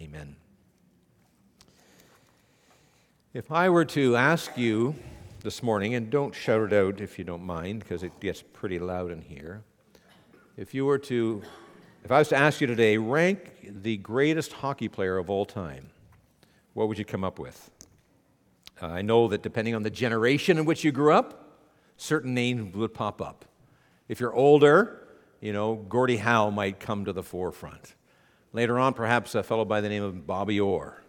Amen. If I were to ask you this morning, and don't shout it out if you don't mind, because it gets pretty loud in here. If I was to ask you today, rank the greatest hockey player of all time, what would you come up with? I know that depending on the generation in which you grew up, certain names would pop up. If you're older, Gordie Howe might come to the forefront. Later on, perhaps a fellow by the name of Bobby Orr,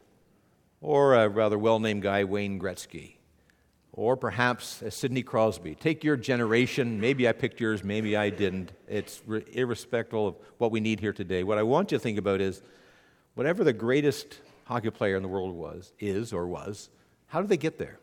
or a rather well-named guy, Wayne Gretzky, or perhaps Sidney Crosby. Take your generation. Maybe I picked yours, maybe I didn't. It's irrespective of what we need here today. What I want you to think about is, whatever the greatest hockey player in the world was, how did they get there?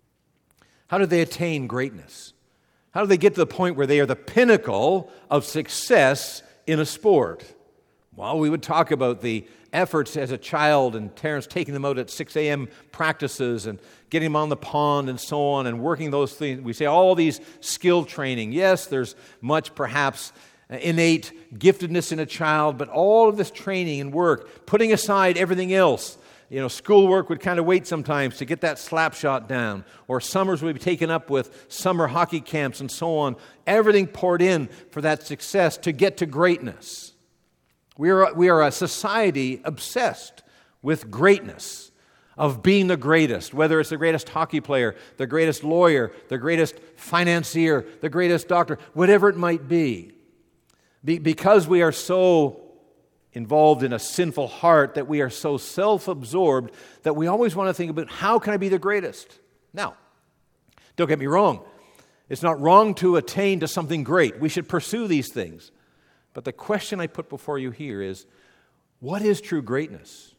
How did they attain greatness? How did they get to the point where they are the pinnacle of success in a sport? Well, we would talk about the efforts as a child and Terrence taking them out at 6 a.m. practices and getting them on the pond and so on and working those things. We say all these skill training. Yes, there's much perhaps innate giftedness in a child, but all of this training and work, putting aside everything else. Schoolwork would kind of wait sometimes to get that slap shot down, or summers would be taken up with summer hockey camps and so on. Everything poured in for that success to get to greatness. We are a society obsessed with greatness, of being the greatest, whether it's the greatest hockey player, the greatest lawyer, the greatest financier, the greatest doctor, whatever it might be. Because we are so involved in a sinful heart, that we are so self-absorbed, that we always want to think about, how can I be the greatest? Now, don't get me wrong. It's not wrong to attain to something great. We should pursue these things. But the question I put before you here is, what is true greatness?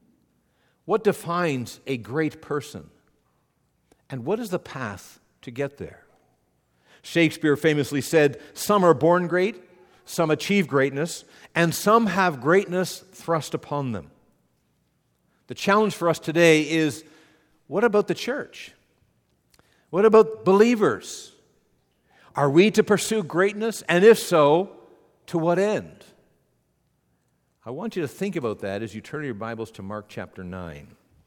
What defines a great person? And what is the path to get there? Shakespeare famously said, some are born great, some achieve greatness, and some have greatness thrust upon them. The challenge for us today is, what about the church? What about believers? Are we to pursue greatness? And if so, to what end? I want you to think about that as you turn your Bibles to Mark chapter 9.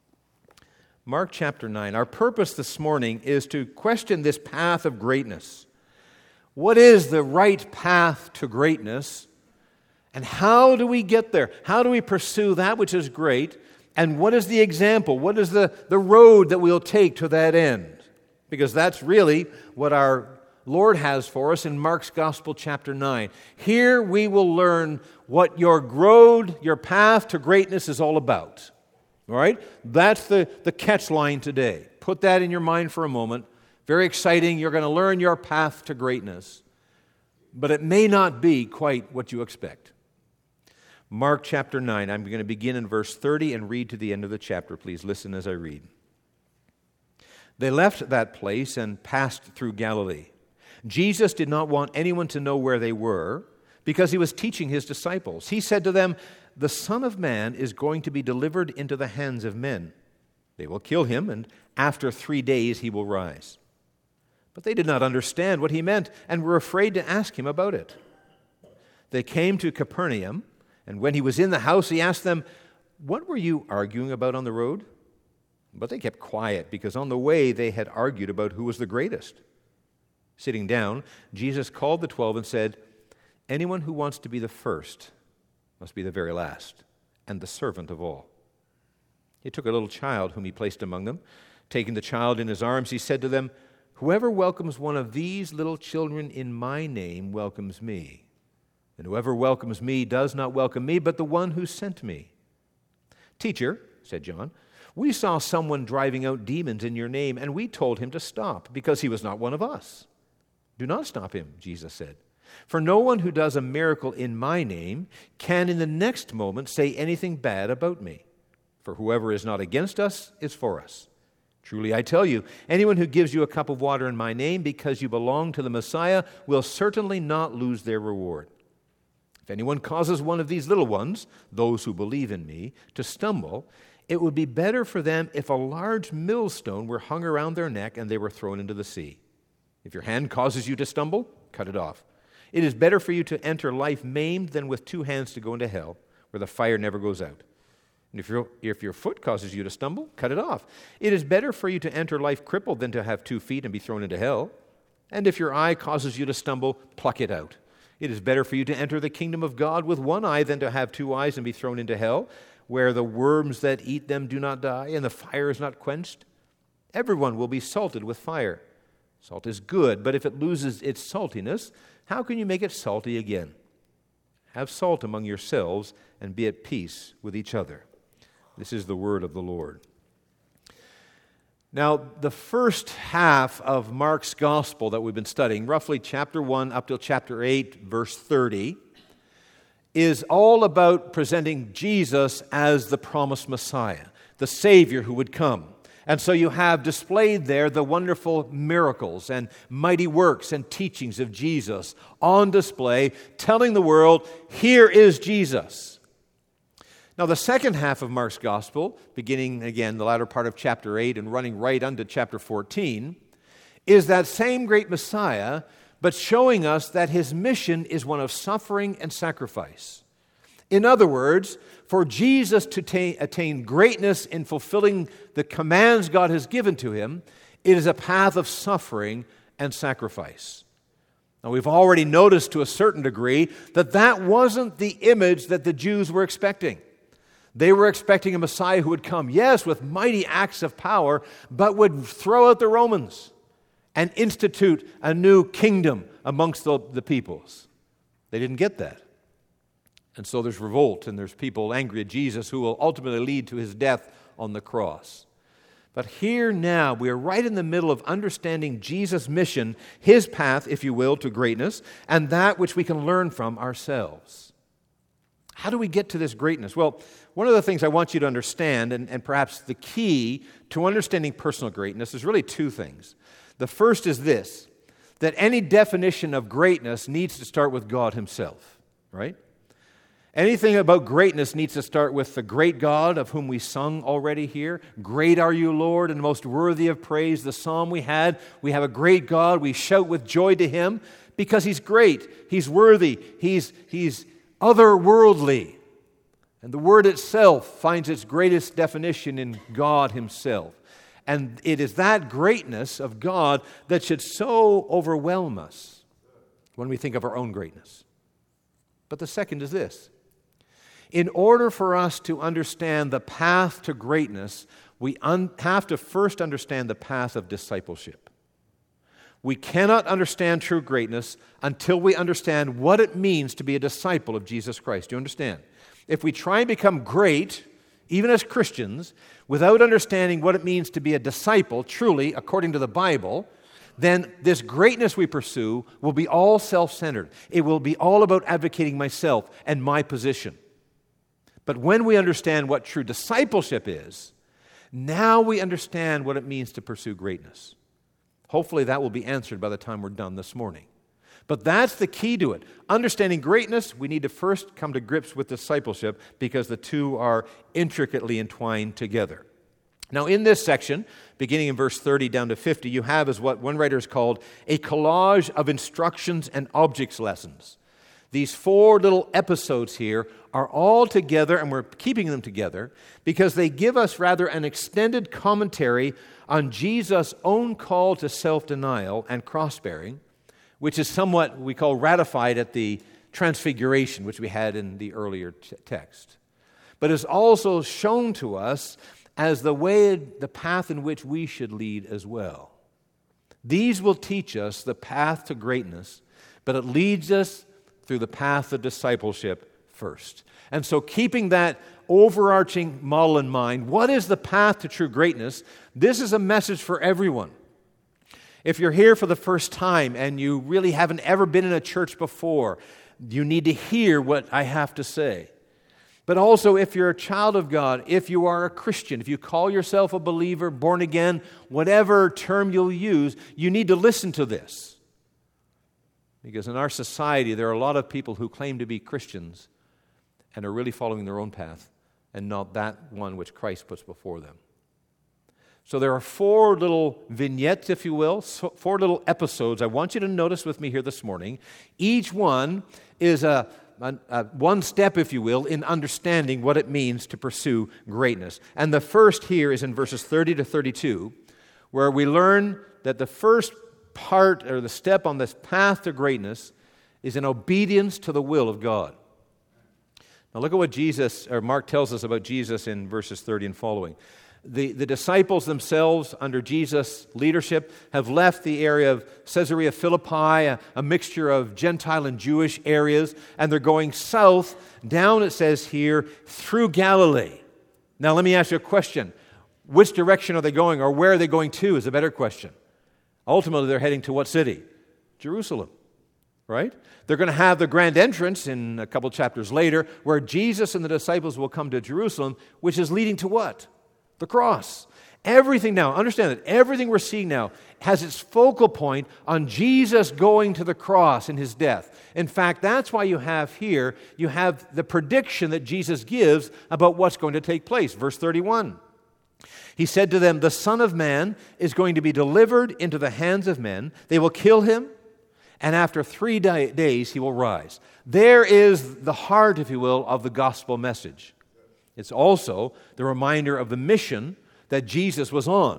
Mark chapter 9. Our purpose this morning is to question this path of greatness. What is the right path to greatness? And how do we get there? How do we pursue that which is great? And what is the example? What is the road that we'll take to that end? Because that's really what our Lord has for us in Mark's Gospel chapter 9. Here we will learn what your road, your path to greatness is all about. All right? That's the catch line today. Put that in your mind for a moment. Very exciting. You're going to learn your path to greatness. But it may not be quite what you expect. Mark chapter 9. I'm going to begin in verse 30 and read to the end of the chapter. Please listen as I read. They left that place and passed through Galilee. Jesus did not want anyone to know where they were, because he was teaching his disciples. He said to them, "The Son of Man is going to be delivered into the hands of men. They will kill him, and after 3 days he will rise." But they did not understand what he meant and were afraid to ask him about it. They came to Capernaum, and when he was in the house, he asked them, "What were you arguing about on the road?" But they kept quiet, because on the way they had argued about who was the greatest. Sitting down, Jesus called the 12 and said, "Anyone who wants to be the first must be the very last, and the servant of all." He took a little child whom he placed among them. Taking the child in his arms, he said to them, "Whoever welcomes one of these little children in my name welcomes me. And whoever welcomes me does not welcome me, but the one who sent me." "Teacher," said John, "we saw someone driving out demons in your name, and we told him to stop, because he was not one of us." "Do not stop him," Jesus said. "For no one who does a miracle in my name can in the next moment say anything bad about me. For whoever is not against us is for us. Truly I tell you, anyone who gives you a cup of water in my name because you belong to the Messiah will certainly not lose their reward. If anyone causes one of these little ones, those who believe in me, to stumble, it would be better for them if a large millstone were hung around their neck and they were thrown into the sea. If your hand causes you to stumble, cut it off. It is better for you to enter life maimed than with 2 hands to go into hell, where the fire never goes out. And if your foot causes you to stumble, cut it off. It is better for you to enter life crippled than to have 2 feet and be thrown into hell. And if your eye causes you to stumble, pluck it out. It is better for you to enter the kingdom of God with 1 eye than to have 2 eyes and be thrown into hell, where the worms that eat them do not die, and the fire is not quenched. Everyone will be salted with fire. Salt is good, but if it loses its saltiness, how can you make it salty again? Have salt among yourselves and be at peace with each other. This is the word of the Lord. Now, the first half of Mark's gospel that we've been studying, roughly chapter 1 up till chapter 8, verse 30, is all about presenting Jesus as the promised Messiah, the Savior who would come. And so you have displayed there the wonderful miracles and mighty works and teachings of Jesus on display, telling the world, here is Jesus. Now, the second half of Mark's gospel, beginning again the latter part of chapter 8 and running right unto chapter 14, is that same great Messiah, but showing us that his mission is one of suffering and sacrifice. In other words, for Jesus to attain greatness in fulfilling the commands God has given to him, it is a path of suffering and sacrifice. Now, we've already noticed to a certain degree that wasn't the image that the Jews were expecting. They were expecting a Messiah who would come, yes, with mighty acts of power, but would throw out the Romans and institute a new kingdom amongst the peoples. They didn't get that. And so there's revolt, and there's people angry at Jesus who will ultimately lead to his death on the cross. But here now, we are right in the middle of understanding Jesus' mission, his path, if you will, to greatness, and that which we can learn from ourselves. How do we get to this greatness? Well, one of the things I want you to understand, and perhaps the key to understanding personal greatness, is really 2 things. The first is this, that any definition of greatness needs to start with God himself, right? Anything about greatness needs to start with the great God of whom we sung already here. Great are you, Lord, and most worthy of praise. The psalm we have a great God. We shout with joy to him because he's great, he's worthy, he's otherworldly. And the word itself finds its greatest definition in God himself. And it is that greatness of God that should so overwhelm us when we think of our own greatness. But the second is this. In order for us to understand the path to greatness, we have to first understand the path of discipleship. We cannot understand true greatness until we understand what it means to be a disciple of Jesus Christ. Do you understand? If we try and become great, even as Christians, without understanding what it means to be a disciple, truly, according to the Bible, then this greatness we pursue will be all self-centered. It will be all about advocating myself and my position. But when we understand what true discipleship is, now we understand what it means to pursue greatness. Hopefully that will be answered by the time we're done this morning. But that's the key to it. Understanding greatness, we need to first come to grips with discipleship because the two are intricately entwined together. Now, in this section, beginning in verse 30 down to 50, you have as what one writer has called a collage of instructions and objects lessons. These 4 little episodes here are all together, and we're keeping them together because they give us rather an extended commentary on Jesus' own call to self-denial and cross-bearing, which is somewhat we call ratified at the transfiguration, which we had in the earlier text. But is also shown to us as the path in which we should lead as well. These will teach us the path to greatness, but it leads us through the path of discipleship first. And so keeping that overarching model in mind, what is the path to true greatness? This is a message for everyone. If you're here for the first time and you really haven't ever been in a church before, you need to hear what I have to say. But also, if you're a child of God, if you are a Christian, if you call yourself a believer, born again, whatever term you'll use, you need to listen to this. Because in our society, there are a lot of people who claim to be Christians and are really following their own path and not that one which Christ puts before them. So there are 4 little vignettes, if you will, 4 little episodes I want you to notice with me here this morning. Each one is a one step, if you will, in understanding what it means to pursue greatness. And the first here is in verses 30 to 32, where we learn that the first part or the step on this path to greatness is in obedience to the will of God. Now look at what Mark tells us about Jesus in verses 30 and following. The disciples themselves, under Jesus' leadership, have left the area of Caesarea Philippi, a mixture of Gentile and Jewish areas, and they're going south, down, it says here, through Galilee. Now let me ask you a question. Which direction are they going, or where are they going to is a better question. Ultimately, they're heading to what city? Jerusalem, right? They're going to have the grand entrance in a couple chapters later, where Jesus and the disciples will come to Jerusalem, which is leading to what? The cross. Everything now, understand that everything we're seeing now has its focal point on Jesus going to the cross in his death. In fact, that's why you have the prediction that Jesus gives about what's going to take place. Verse 31. He said to them, "The Son of Man is going to be delivered into the hands of men. They will kill him, and after 3 days he will rise." There is the heart, if you will, of the gospel message. It's also the reminder of the mission that Jesus was on.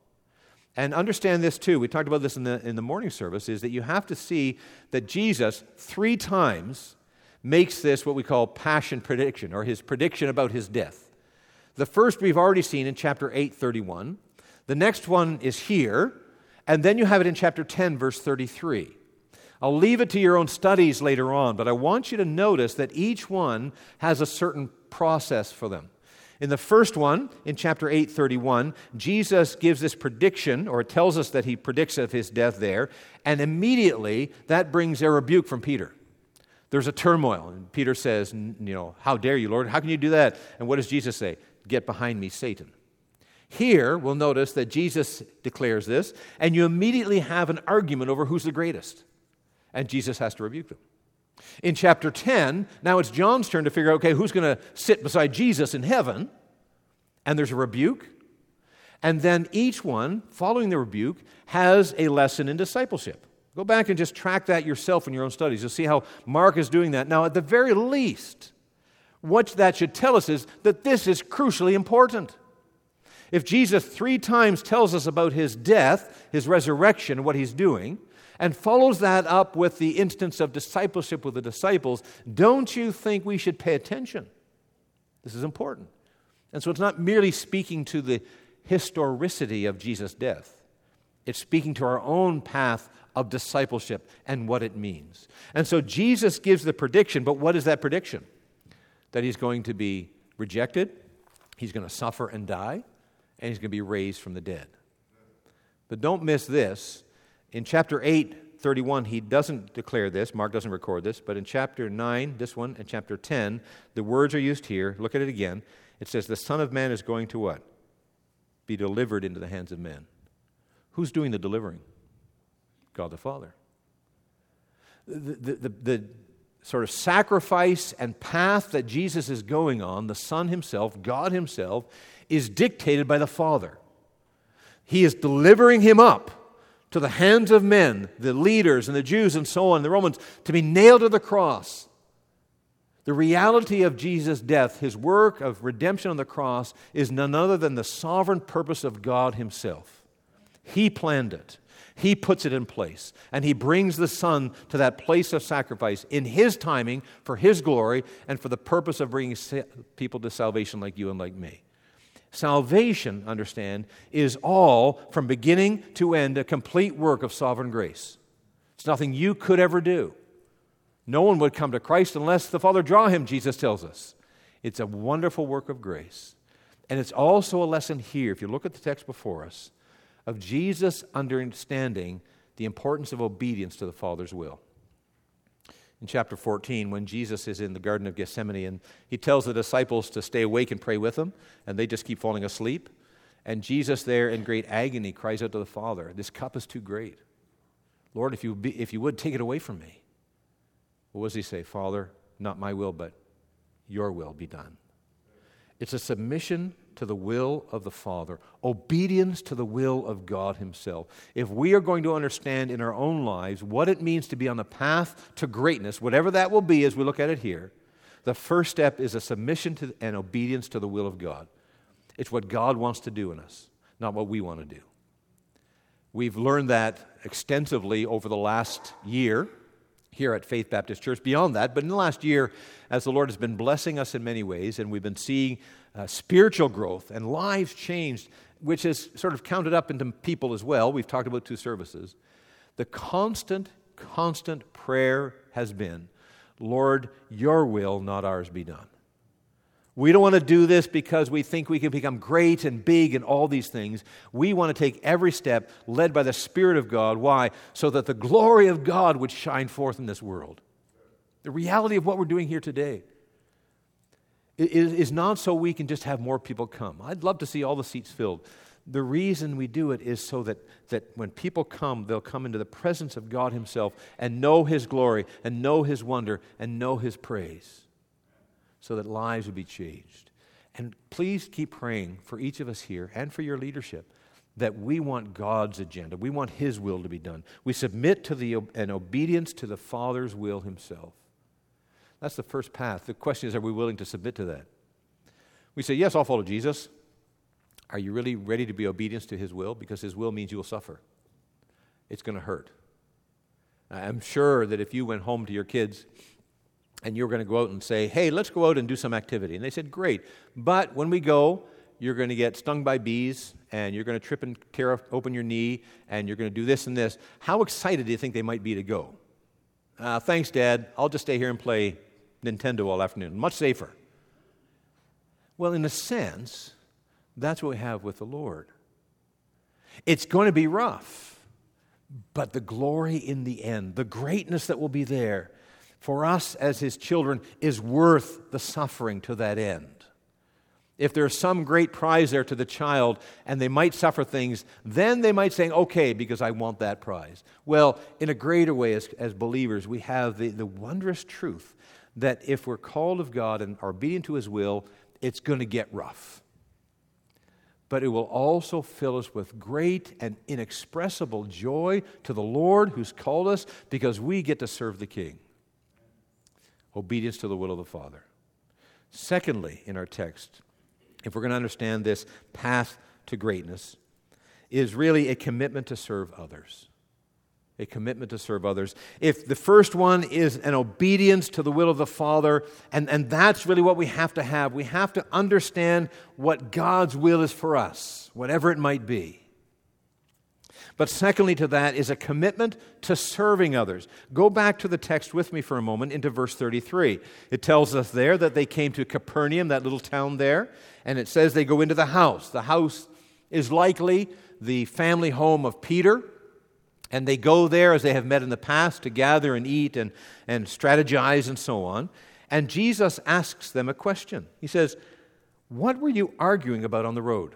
And understand this too, we talked about this in the morning service, is that you have to see that Jesus 3 times makes this what we call passion prediction, or his prediction about his death. The first we've already seen in chapter 8:31. The next one is here, and then you have it in chapter 10, verse 33. I'll leave it to your own studies later on, but I want you to notice that each one has a certain process for them. In the first one, in chapter 8:31, Jesus gives this prediction, or it tells us that he predicts of his death there, and immediately that brings a rebuke from Peter. There's a turmoil, and Peter says, "How dare you, Lord? How can you do that?" And what does Jesus say? "Get behind me, Satan." Here, we'll notice that Jesus declares this, and you immediately have an argument over who's the greatest. And Jesus has to rebuke them. In chapter 10, now it's John's turn to figure out, okay, who's going to sit beside Jesus in heaven? And there's a rebuke. And then each one, following the rebuke, has a lesson in discipleship. Go back and just track that yourself in your own studies. You'll see how Mark is doing that. Now, at the very least, what that should tell us is that this is crucially important. If Jesus 3 times tells us about his death, his resurrection, and what he's doing, and follows that up with the instance of discipleship with the disciples, don't you think we should pay attention? This is important. And so it's not merely speaking to the historicity of Jesus' death. It's speaking to our own path of discipleship and what it means. And so Jesus gives the prediction, but what is that prediction? That he's going to be rejected, he's going to suffer and die, and he's going to be raised from the dead. But don't miss this. In chapter 8:31, he doesn't declare this. Mark doesn't record this. But in chapter 9, this one, and chapter 10, the words are used here. Look at it again. It says, "The Son of Man is going to what? Be delivered into the hands of men." Who's doing the delivering? God the Father. The sort of sacrifice and path that Jesus is going on, the Son himself, God himself, is dictated by the Father. He is delivering him up to the hands of men, the leaders and the Jews and so on, the Romans, to be nailed to the cross. The reality of Jesus' death, his work of redemption on the cross, is none other than the sovereign purpose of God himself. He planned it. He puts it in place. And he brings the Son to that place of sacrifice in his timing, for his glory, and for the purpose of bringing people to salvation like you and like me. Salvation, understand, is all, from beginning to end, a complete work of sovereign grace. It's nothing you could ever do. No one would come to Christ unless the Father draw him, Jesus tells us. It's a wonderful work of grace. And it's also a lesson here, if you look at the text before us, of Jesus understanding the importance of obedience to the Father's will. In chapter 14, when Jesus is in the Garden of Gethsemane, and he tells the disciples to stay awake and pray with him, and they just keep falling asleep. And Jesus there in great agony cries out to the Father, "This cup is too great. Lord, if you would, take it away from me." What does he say? "Father, not my will, but your will be done." It's a submission to the will of the Father, obedience to the will of God Himself. If we are going to understand in our own lives what it means to be on the path to greatness, whatever that will be as we look at it here, the first step is a submission to and obedience to the will of God. It's what God wants to do in us, not what we want to do. We've learned that extensively over the last year here at Faith Baptist Church, beyond that, but in the last year, as the Lord has been blessing us in many ways, and we've been seeing spiritual growth and lives changed, which is sort of counted up into people as well. We've talked about 2 services. The constant prayer has been, Lord, your will, not ours, be done. We don't want to do this because we think we can become great and big and all these things. We want to take every step led by the Spirit of God. Why? So that the glory of God would shine forth in this world. The reality of what we're doing here today is not so we can just have more people come. I'd love to see all the seats filled. The reason we do it is so that when people come, they'll come into the presence of God Himself and know His glory and know His wonder and know His praise, so that lives would be changed. And please keep praying for each of us here and for your leadership that we want God's agenda. We want His will to be done. We submit to an obedience to the Father's will Himself. That's the first path. The question is, are we willing to submit to that? We say, yes, I'll follow Jesus. Are you really ready to be obedient to His will? Because His will means you will suffer. It's going to hurt. I'm sure that if you went home to your kids and you were going to go out and say, hey, let's go out and do some activity. And they said, great. But when we go, you're going to get stung by bees, and you're going to trip and tear open your knee, and you're going to do this and this. How excited do you think they might be to go? Thanks, Dad. I'll just stay here and play Nintendo all afternoon. Much safer. Well, in a sense, that's what we have with the Lord. It's going to be rough, but the glory in the end, the greatness that will be there for us as His children is worth the suffering to that end. If there's some great prize there to the child and they might suffer things, then they might say, okay, because I want that prize. Well, in a greater way as believers, we have the wondrous truth that if we're called of God and are obedient to His will, it's going to get rough. But it will also fill us with great and inexpressible joy to the Lord who's called us, because we get to serve the King. Obedience to the will of the Father. Secondly, in our text, if we're going to understand this path to greatness, is really a commitment to serve others. A commitment to serve others. If the first one is an obedience to the will of the Father, and that's really what we have to understand what God's will is for us, whatever it might be. But secondly to that is a commitment to serving others. Go back to the text with me for a moment into verse 33. It tells us there that they came to Capernaum, that little town there, and it says they go into the house. The house is likely the family home of Peter, and they go there as they have met in the past to gather and eat and strategize and so on. And Jesus asks them a question. He says, "What were you arguing about on the road?"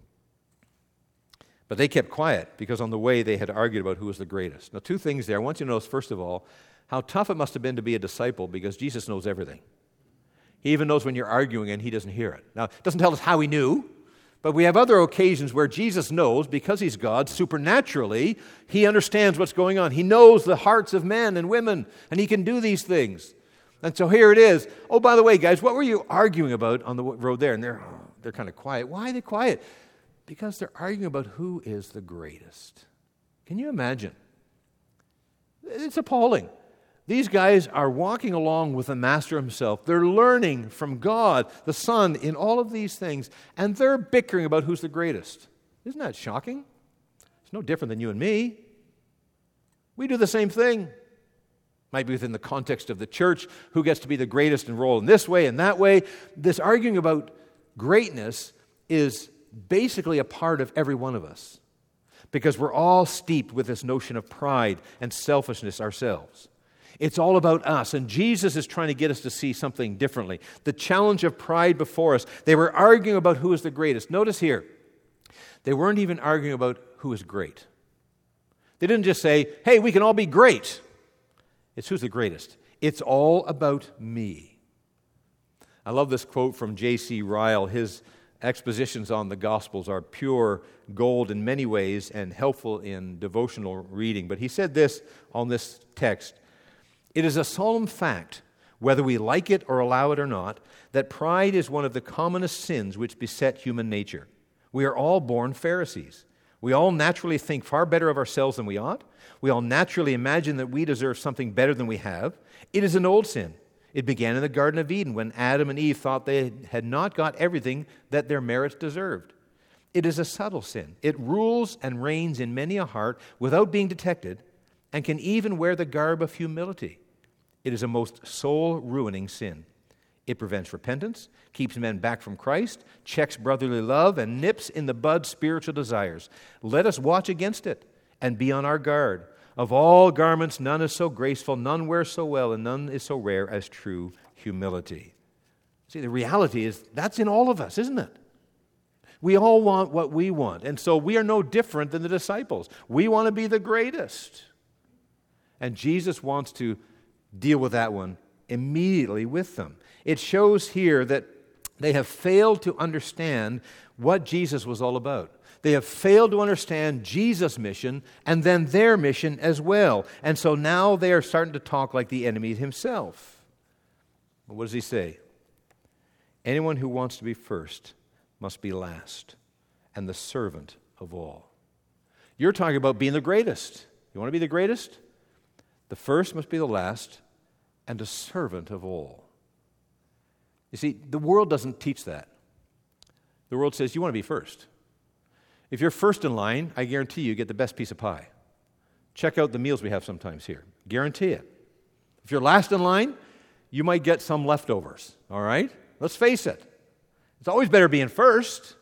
But they kept quiet because on the way they had argued about who was the greatest. Now, 2 things there. I want you to notice, first of all, how tough it must have been to be a disciple, because Jesus knows everything. He even knows when you're arguing and He doesn't hear it. Now, it doesn't tell us how He knew, but we have other occasions where Jesus knows, because He's God, supernaturally, He understands what's going on. He knows the hearts of men and women, and He can do these things. And so here it is. Oh, by the way, guys, what were you arguing about on the road there? And they're kind of quiet. Why are they quiet? Because they're arguing about who is the greatest. Can you imagine? It's appalling. These guys are walking along with the Master Himself. They're learning from God, the Son, in all of these things, and they're bickering about who's the greatest. Isn't that shocking? It's no different than you and me. We do the same thing. Might be within the context of the church, who gets to be the greatest and roll in this way and that way. This arguing about greatness is basically a part of every one of us, because we're all steeped with this notion of pride and selfishness ourselves. It's all about us, and Jesus is trying to get us to see something differently. The challenge of pride before us, they were arguing about who is the greatest. Notice here, they weren't even arguing about who is great. They didn't just say, hey, we can all be great. It's who's the greatest. It's all about me. I love this quote from J.C. Ryle. His expositions on the Gospels are pure gold in many ways and helpful in devotional reading. But he said this on this text: "It is a solemn fact, whether we like it or allow it or not, that pride is one of the commonest sins which beset human nature. We are all born Pharisees. We all naturally think far better of ourselves than we ought. We all naturally imagine that we deserve something better than we have. It is an old sin. It began in the Garden of Eden when Adam and Eve thought they had not got everything that their merits deserved. It is a subtle sin. It rules and reigns in many a heart without being detected and can even wear the garb of humility. It is a most soul-ruining sin. It prevents repentance, keeps men back from Christ, checks brotherly love, and nips in the bud spiritual desires. Let us watch against it and be on our guard. Of all garments, none is so graceful, none wears so well, and none is so rare as true humility." See, the reality is that's in all of us, isn't it? We all want what we want, and so we are no different than the disciples. We want to be the greatest. And Jesus wants to deal with that one immediately with them. It shows here that they have failed to understand what Jesus was all about. They have failed to understand Jesus' mission and then their mission as well. And so now they are starting to talk like the enemy himself. What does he say? Anyone who wants to be first must be last and the servant of all. You're talking about being the greatest. You want to be the greatest? The first must be the last and a servant of all. You see, the world doesn't teach that. The world says you want to be first. If you're first in line, I guarantee you get the best piece of pie. Check out the meals we have sometimes here. Guarantee it. If you're last in line, you might get some leftovers. All right? Let's face it. It's always better being first.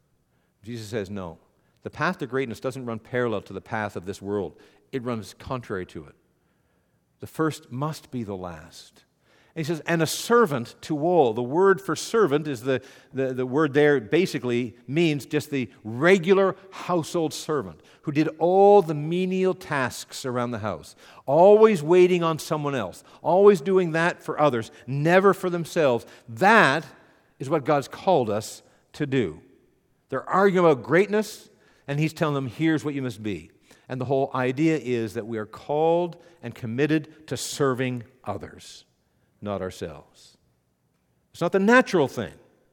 Jesus says no. The path to greatness doesn't run parallel to the path of this world. It runs contrary to it. The first must be the last. And he says, and a servant to all. The word for servant is the word there basically means just the regular household servant who did all the menial tasks around the house, always waiting on someone else, always doing that for others, never for themselves. That is what God's called us to do. They're arguing about greatness, and he's telling them, here's what you must be. And the whole idea is that we are called and committed to serving others, not ourselves. It's not the natural thing,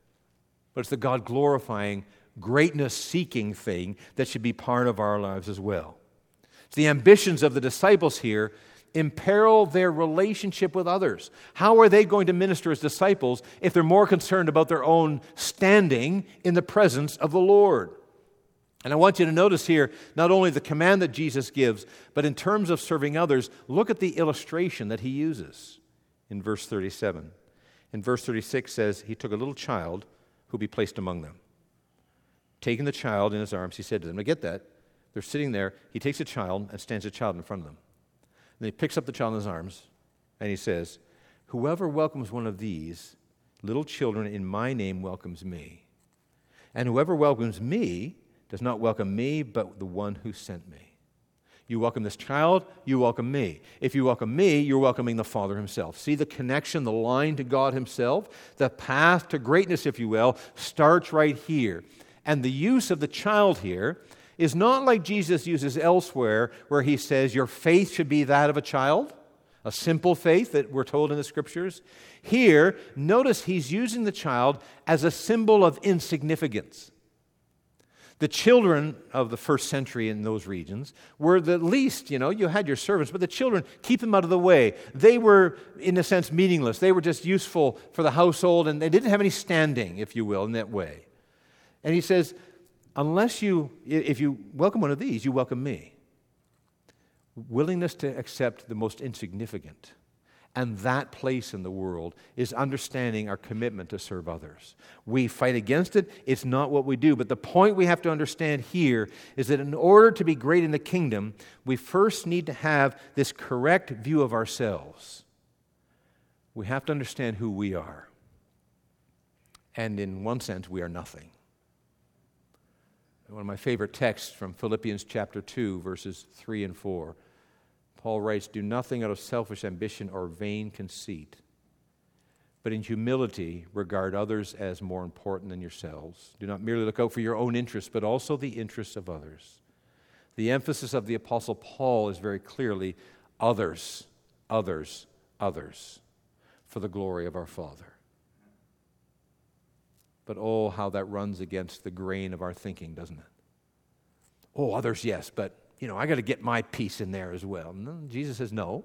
but it's the God-glorifying, greatness-seeking thing that should be part of our lives as well. It's the ambitions of the disciples here imperil their relationship with others. How are they going to minister as disciples if they're more concerned about their own standing in the presence of the Lord? And I want you to notice here not only the command that Jesus gives, but in terms of serving others, look at the illustration that he uses in verse 37. In verse 36 says, he took a little child who be placed among them. Taking the child in his arms, he said to them, now get that, they're sitting there, he takes a child and stands a child in front of them. And he picks up the child in his arms, and he says, whoever welcomes one of these little children in my name welcomes me. And whoever welcomes me does not welcome me, but the one who sent me. You welcome this child, you welcome me. If you welcome me, you're welcoming the Father himself. See the connection, the line to God himself? The path to greatness, if you will, starts right here. And the use of the child here is not like Jesus uses elsewhere, where he says your faith should be that of a child, a simple faith that we're told in the Scriptures. Here, notice he's using the child as a symbol of insignificance. The children of the first century in those regions were the least, you had your servants, but the children, keep them out of the way. They were, in a sense, meaningless. They were just useful for the household, and they didn't have any standing, if you will, in that way. And he says, if you welcome one of these, you welcome me. Willingness to accept the most insignificant. And that place in the world is understanding our commitment to serve others. We fight against it. It's not what we do. But the point we have to understand here is that in order to be great in the kingdom, we first need to have this correct view of ourselves. We have to understand who we are. And in one sense, we are nothing. One of my favorite texts from Philippians chapter 2, verses 3 and 4. Paul writes, do nothing out of selfish ambition or vain conceit, but in humility regard others as more important than yourselves. Do not merely look out for your own interests, but also the interests of others. The emphasis of the Apostle Paul is very clearly others, others, others, for the glory of our Father. But oh, how that runs against the grain of our thinking, doesn't it? Oh, others, yes, but, I got to get my piece in there as well. No, Jesus says no.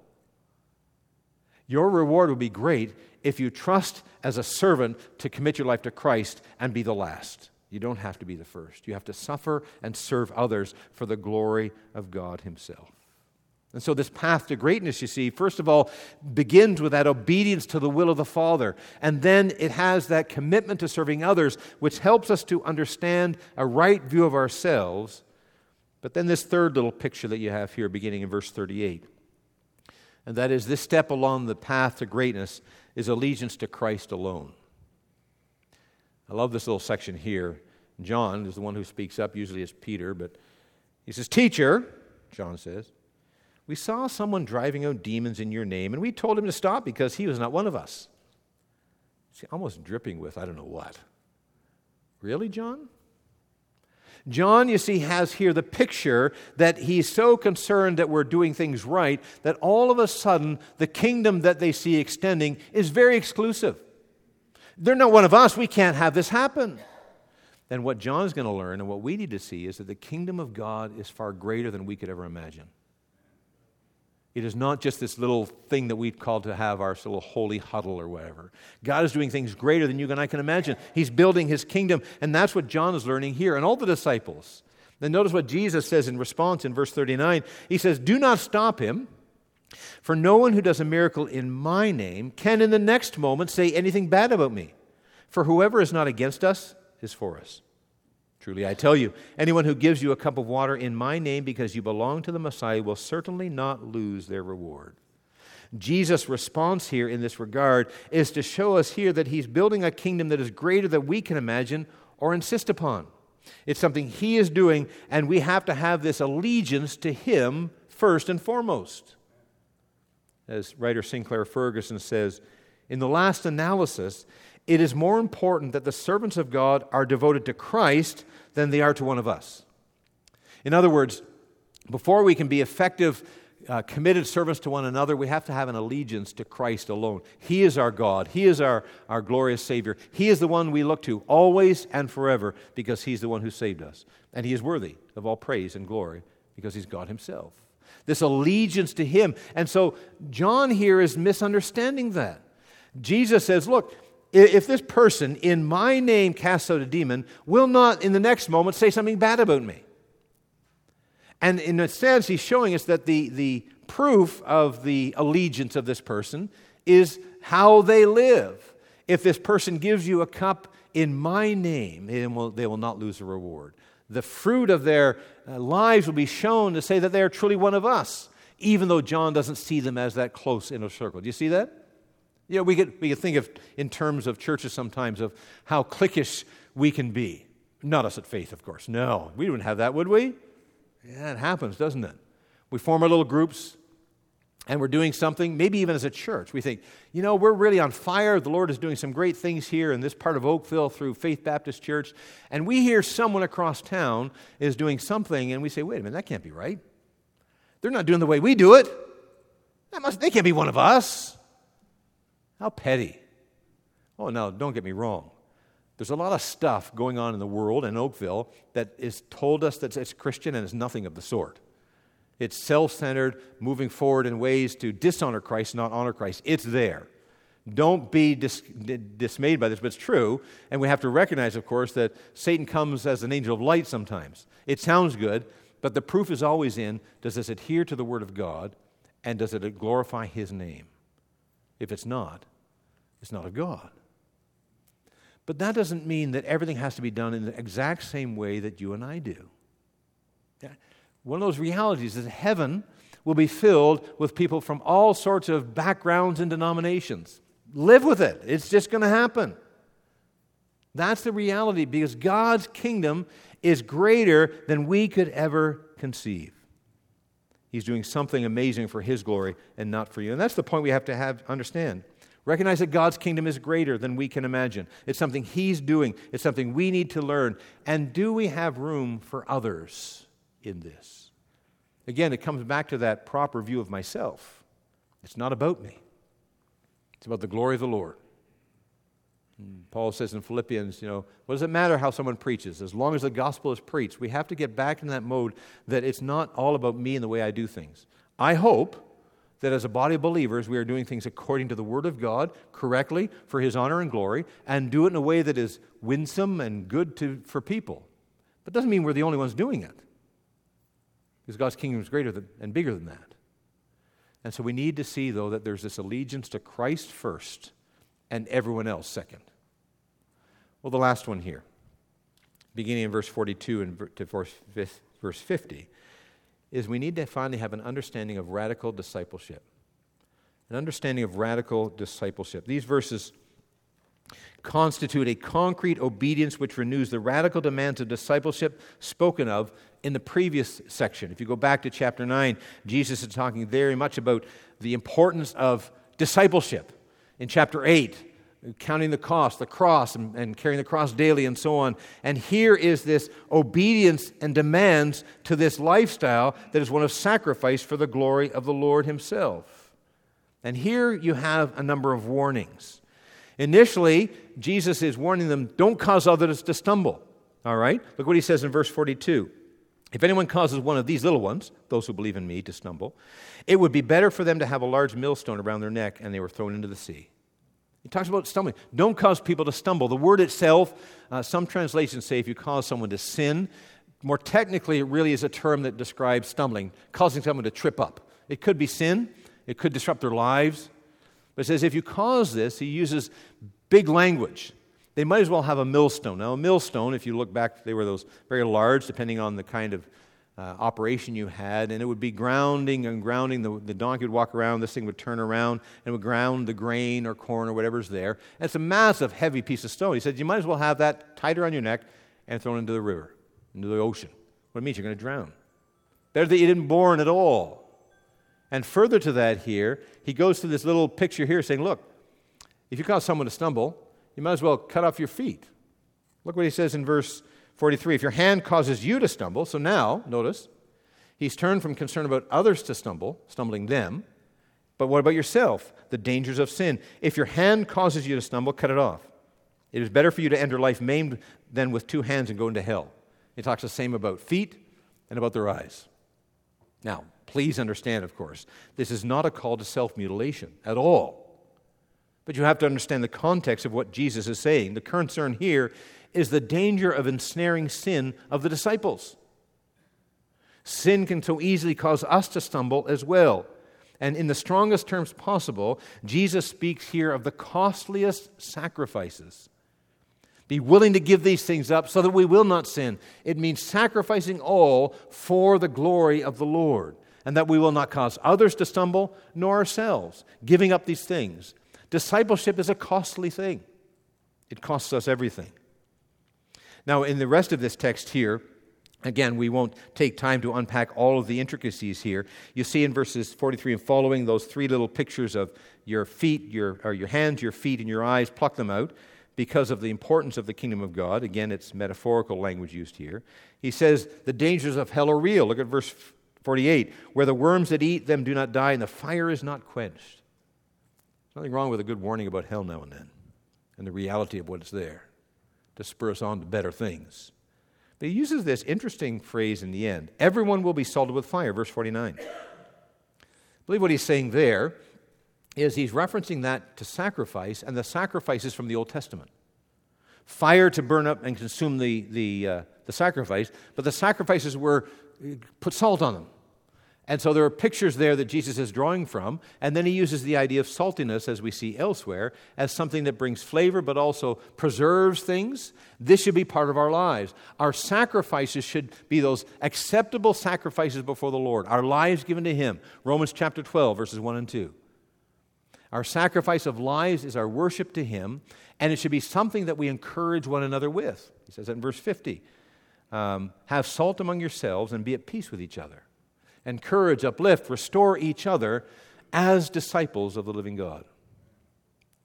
Your reward will be great if you trust as a servant to commit your life to Christ and be the last. You don't have to be the first. You have to suffer and serve others for the glory of God Himself. And so this path to greatness, you see, first of all, begins with that obedience to the will of the Father. And then it has that commitment to serving others, which helps us to understand a right view of ourselves. But then this third little picture that you have here, beginning in verse 38. And that is, this step along the path to greatness is allegiance to Christ alone. I love this little section here. John is the one who speaks up, usually it's Peter, but he says, "Teacher," John says, "we saw someone driving out demons in your name, and we told him to stop because he was not one of us." See, almost dripping with I don't know what. Really, John? John, you see, has here the picture that he's so concerned that we're doing things right that all of a sudden the kingdom that they see extending is very exclusive. They're not one of us. We can't have this happen. Then what John's going to learn and what we need to see is that the kingdom of God is far greater than we could ever imagine. It is not just this little thing that we'd call to have our little holy huddle or whatever. God is doing things greater than you and I can imagine. He's building His kingdom, and that's what John is learning here, and all the disciples. Then notice what Jesus says in response in verse 39. He says, "Do not stop him, for no one who does a miracle in my name can in the next moment say anything bad about me. For whoever is not against us is for us. Truly, I tell you, anyone who gives you a cup of water in my name because you belong to the Messiah will certainly not lose their reward." Jesus' response here in this regard is to show us here that He's building a kingdom that is greater than we can imagine or insist upon. It's something He is doing, and we have to have this allegiance to Him first and foremost. As writer Sinclair Ferguson says, in the last analysis, it is more important that the servants of God are devoted to Christ than they are to one of us. In other words, before we can be effective, committed servants to one another, we have to have an allegiance to Christ alone. He is our God. He is our glorious Savior. He is the one we look to always and forever because He's the one who saved us. And He is worthy of all praise and glory because He's God Himself. This allegiance to Him. And so John here is misunderstanding that. Jesus says, look, if this person in my name casts out a demon, will not in the next moment say something bad about me. And in a sense, he's showing us that the proof of the allegiance of this person is how they live. If this person gives you a cup in my name, they will not lose a reward. The fruit of their lives will be shown to say that they are truly one of us, even though John doesn't see them as that close inner circle. Do you see that? We could think of, in terms of churches sometimes, of how cliquish we can be. Not us at Faith, of course. No, we wouldn't have that, would we? Yeah, it happens, doesn't it? We form our little groups, and we're doing something, maybe even as a church. We think, we're really on fire. The Lord is doing some great things here in this part of Oakville through Faith Baptist Church. And we hear someone across town is doing something, and we say, wait a minute, that can't be right. They're not doing the way we do it. They can't be one of us. How petty. Oh, no, don't get me wrong. There's a lot of stuff going on in the world in Oakville that is told us that it's Christian and is nothing of the sort. It's self-centered, moving forward in ways to dishonor Christ, not honor Christ. It's there. Don't be dismayed by this, but it's true. And we have to recognize, of course, that Satan comes as an angel of light sometimes. It sounds good, but the proof is always in, does this adhere to the Word of God, and does it glorify His name? If it's not of God. But that doesn't mean that everything has to be done in the exact same way that you and I do. One of those realities is that heaven will be filled with people from all sorts of backgrounds and denominations. Live with it. It's just going to happen. That's the reality, because God's kingdom is greater than we could ever conceive. He's doing something amazing for His glory and not for you. And that's the point we have to understand. Recognize that God's kingdom is greater than we can imagine. It's something He's doing. It's something we need to learn. And do we have room for others in this? Again, it comes back to that proper view of myself. It's not about me. It's about the glory of the Lord. Paul says in Philippians, what does it matter how someone preaches? As long as the gospel is preached, we have to get back in that mode that it's not all about me and the way I do things. I hope that as a body of believers, we are doing things according to the Word of God, correctly, for His honor and glory, and do it in a way that is winsome and good for people. But it doesn't mean we're the only ones doing it, because God's kingdom is greater and bigger than that. And so we need to see, though, that there's this allegiance to Christ first and everyone else second. Well, the last one here, beginning in verse 42 and to verse 50, is we need to finally have an understanding of radical discipleship. An understanding of radical discipleship. These verses constitute a concrete obedience which renews the radical demands of discipleship spoken of in the previous section. If you go back to chapter 9, Jesus is talking very much about the importance of discipleship. In chapter 8, counting the cost, the cross, and carrying the cross daily, and so on. And here is this obedience and demands to this lifestyle that is one of sacrifice for the glory of the Lord Himself. And here you have a number of warnings. Initially, Jesus is warning them, don't cause others to stumble. All right? Look what He says in verse 42. If anyone causes one of these little ones, those who believe in me, to stumble, it would be better for them to have a large millstone around their neck and they were thrown into the sea. He talks about stumbling. Don't cause people to stumble. The word itself, some translations say if you cause someone to sin. More technically, it really is a term that describes stumbling, causing someone to trip up. It could be sin. It could disrupt their lives. But it says if you cause this, he uses big language. They might as well have a millstone. Now, a millstone, if you look back, they were those very large, depending on the kind of operation you had, and it would be grounding. The donkey would walk around, this thing would turn around, and it would ground the grain or corn or whatever's there. And it's a massive, heavy piece of stone. He said, you might as well have that tied around your neck and thrown into the river, into the ocean. What it means, you're going to drown. Better that you didn't born at all. And further to that here, he goes to this little picture here saying, look, if you cause someone to stumble, you might as well cut off your feet. Look what he says in verse 43, if your hand causes you to stumble, so now, notice, he's turned from concern about others to stumbling them, but what about yourself? The dangers of sin. If your hand causes you to stumble, cut it off. It is better for you to enter life maimed than with 2 hands and go into hell. He talks the same about feet and about their eyes. Now, please understand, of course, this is not a call to self-mutilation at all. But you have to understand the context of what Jesus is saying. The concern here is the danger of ensnaring sin of the disciples. Sin can so easily cause us to stumble as well. And in the strongest terms possible, Jesus speaks here of the costliest sacrifices. Be willing to give these things up so that we will not sin. It means sacrificing all for the glory of the Lord, and that we will not cause others to stumble, nor ourselves, giving up these things. Discipleship is a costly thing. It costs us everything. Now, in the rest of this text here, again, we won't take time to unpack all of the intricacies here. You see in verses 43 and following those 3 little pictures of your feet, your hands, your feet, and your eyes. Pluck them out because of the importance of the kingdom of God. Again, it's metaphorical language used here. He says the dangers of hell are real. Look at verse 48. Where the worms that eat them do not die, and the fire is not quenched. There's nothing wrong with a good warning about hell now and then, and the reality of what's there to spur us on to better things. But he uses this interesting phrase in the end. Everyone will be salted with fire, verse 49. I believe what he's saying there is he's referencing that to sacrifice, and the sacrifices from the Old Testament. Fire to burn up and consume the sacrifice, but the sacrifices were put salt on them. And so there are pictures there that Jesus is drawing from, and then he uses the idea of saltiness, as we see elsewhere, as something that brings flavor but also preserves things. This should be part of our lives. Our sacrifices should be those acceptable sacrifices before the Lord, our lives given to Him. Romans chapter 12, verses 1 and 2. Our sacrifice of lives is our worship to Him, and it should be something that we encourage one another with. He says that in verse 50. Have salt among yourselves and be at peace with each other. Encourage, uplift, restore each other as disciples of the living God.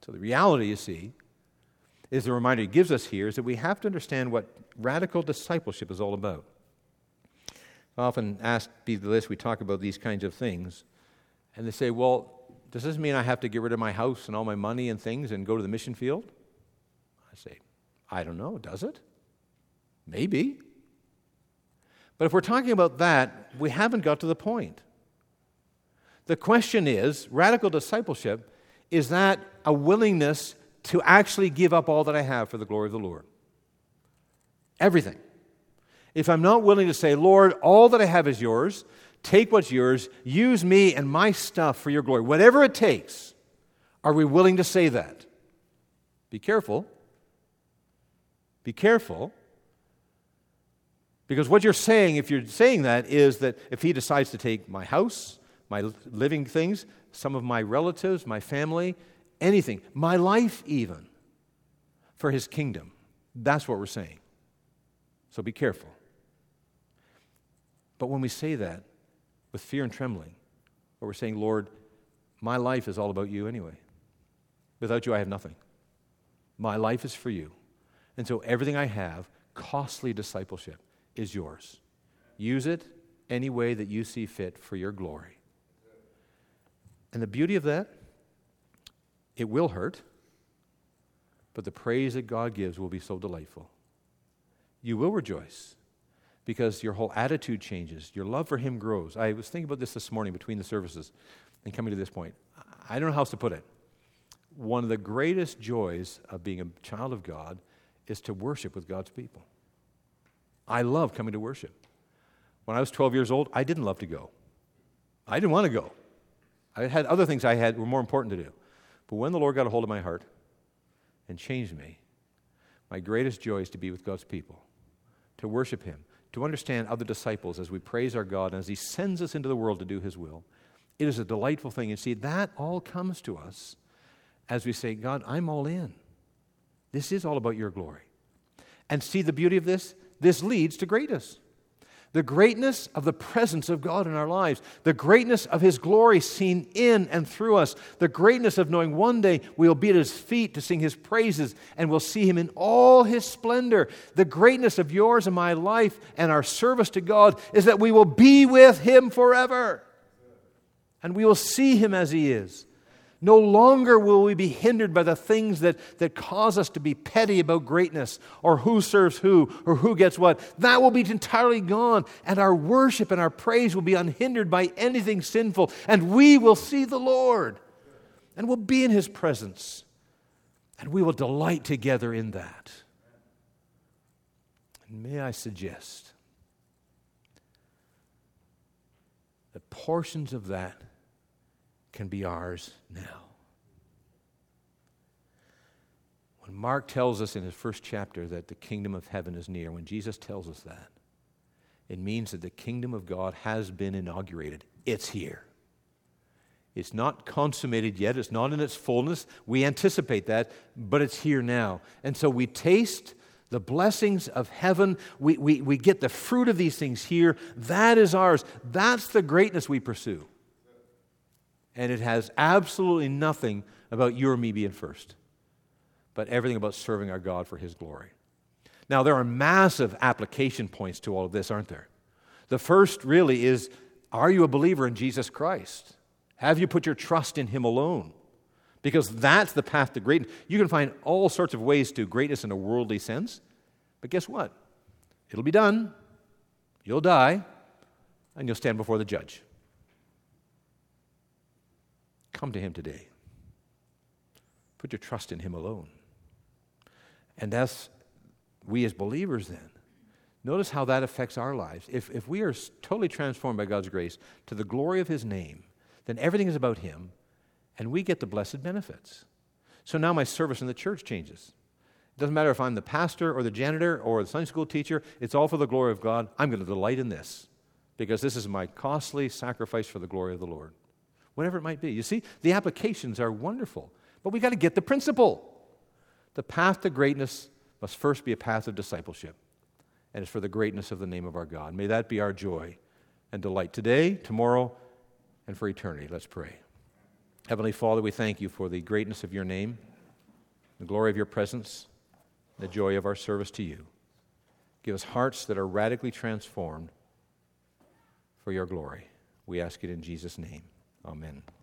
So the reality, you see, is the reminder he gives us here is that we have to understand what radical discipleship is all about. I often ask people this, we talk about these kinds of things, and they say, well, does this mean I have to get rid of my house and all my money and things and go to the mission field? I say, I don't know, does it? Maybe. But if we're talking about that, we haven't got to the point. The question is, radical discipleship, is that a willingness to actually give up all that I have for the glory of the Lord? Everything. If I'm not willing to say, Lord, all that I have is yours, take what's yours, use me and my stuff for your glory, whatever it takes, are we willing to say that? Be careful. Be careful. Because what you're saying, if you're saying that, is that if he decides to take my house, my living things, some of my relatives, my family, anything, my life even, for his kingdom, that's what we're saying. So be careful. But when we say that with fear and trembling, what we're saying, Lord, my life is all about you anyway. Without you, I have nothing. My life is for you. And so everything I have, costly discipleship, is yours. Use it any way that you see fit for your glory. And the beauty of that, it will hurt, but the praise that God gives will be so delightful. You will rejoice because your whole attitude changes. Your love for him grows. I was thinking about this morning between the services and coming to this point. I don't know how else to put it. One of the greatest joys of being a child of God is to worship with God's people. I love coming to worship. When I was 12 years old, I didn't love to go. I didn't want to go. I had other things were more important to do. But when the Lord got a hold of my heart and changed me, my greatest joy is to be with God's people, to worship him, to understand other disciples as we praise our God and as he sends us into the world to do his will. It is a delightful thing. And see, that all comes to us as we say, God, I'm all in. This is all about your glory. And see the beauty of this? This leads to greatness. The greatness of the presence of God in our lives. The greatness of his glory seen in and through us. The greatness of knowing one day we will be at his feet to sing his praises and we'll see him in all his splendor. The greatness of yours and my life and our service to God is that we will be with him forever. And we will see him as he is. No longer will we be hindered by the things that cause us to be petty about greatness or who serves who or who gets what. That will be entirely gone, and our worship and our praise will be unhindered by anything sinful, and we will see the Lord, and we'll be in his presence, and we will delight together in that. And may I suggest that portions of that can be ours now. When Mark tells us in his first chapter that the kingdom of heaven is near, when Jesus tells us that, it means that the kingdom of God has been inaugurated. It's here. It's not consummated yet. It's not in its fullness. We anticipate that, but it's here now. And so we taste the blessings of heaven. We get the fruit of these things here. That is ours. That's the greatness we pursue. And it has absolutely nothing about you or me being first, but everything about serving our God for his glory. Now, there are massive application points to all of this, aren't there? The first really is, are you a believer in Jesus Christ? Have you put your trust in him alone? Because that's the path to greatness. You can find all sorts of ways to greatness in a worldly sense, but guess what? It'll be done. You'll die, and you'll stand before the judge. Come to him today. Put your trust in him alone. And as we as believers then, notice how that affects our lives. If we are totally transformed by God's grace to the glory of his name, then everything is about him, and we get the blessed benefits. So now my service in the church changes. It doesn't matter if I'm the pastor or the janitor or the Sunday school teacher, it's all for the glory of God. I'm going to delight in this because this is my costly sacrifice for the glory of the Lord. Whatever it might be. You see, the applications are wonderful, but we got to get the principle. The path to greatness must first be a path of discipleship, and it's for the greatness of the name of our God. May that be our joy and delight today, tomorrow, and for eternity. Let's pray. Heavenly Father, we thank you for the greatness of your name. the glory of your presence, the joy of our service to you. Give us hearts that are radically transformed for your glory. We ask it in Jesus' name. Amen.